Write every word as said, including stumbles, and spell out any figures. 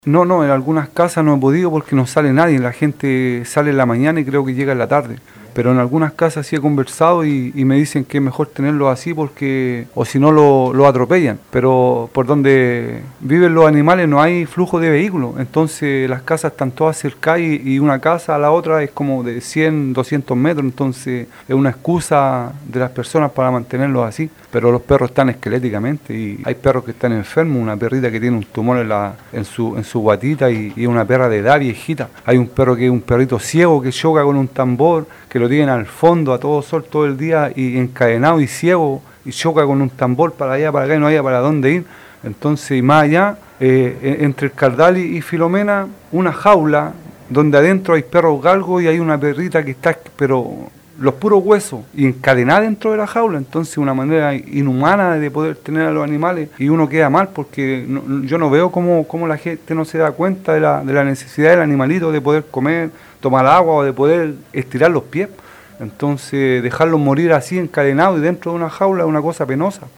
No, no, en algunas casas no he podido porque no sale nadie, la gente sale en la mañana y creo que llega en la tarde. Pero en algunas casas sí he conversado y, y me dicen que es mejor tenerlo así porque, o si no lo, lo atropellan. Pero por donde viven los animales no hay flujo de vehículos, entonces las casas están todas cercadas y, y una casa a la otra es como de cien, doscientos metros, entonces es una excusa de las personas para mantenerlos así. Pero los perros están esqueléticamente y hay perros que están enfermos, una perrita que tiene un tumor en, la, en, su, en su guatita y, y una perra de edad viejita. Hay un perro que es un perrito ciego que choca con un tambor, que lo tienen al fondo a todo sol todo el día y encadenado y ciego y choca con un tambor para allá, para acá y no haya para dónde ir. Entonces, y más allá, eh, entre el Cardal y, y Filomena, una jaula donde adentro hay perros galgos y hay una perrita que está, pero los puros huesos, y encadenada dentro de la jaula. Entonces una manera inhumana de poder tener a los animales y uno queda mal porque no, yo no veo cómo, cómo la gente no se da cuenta de la, de la necesidad del animalito de poder comer, tomar agua o de poder estirar los pies. Entonces dejarlos morir así encadenados y dentro de una jaula es una cosa penosa.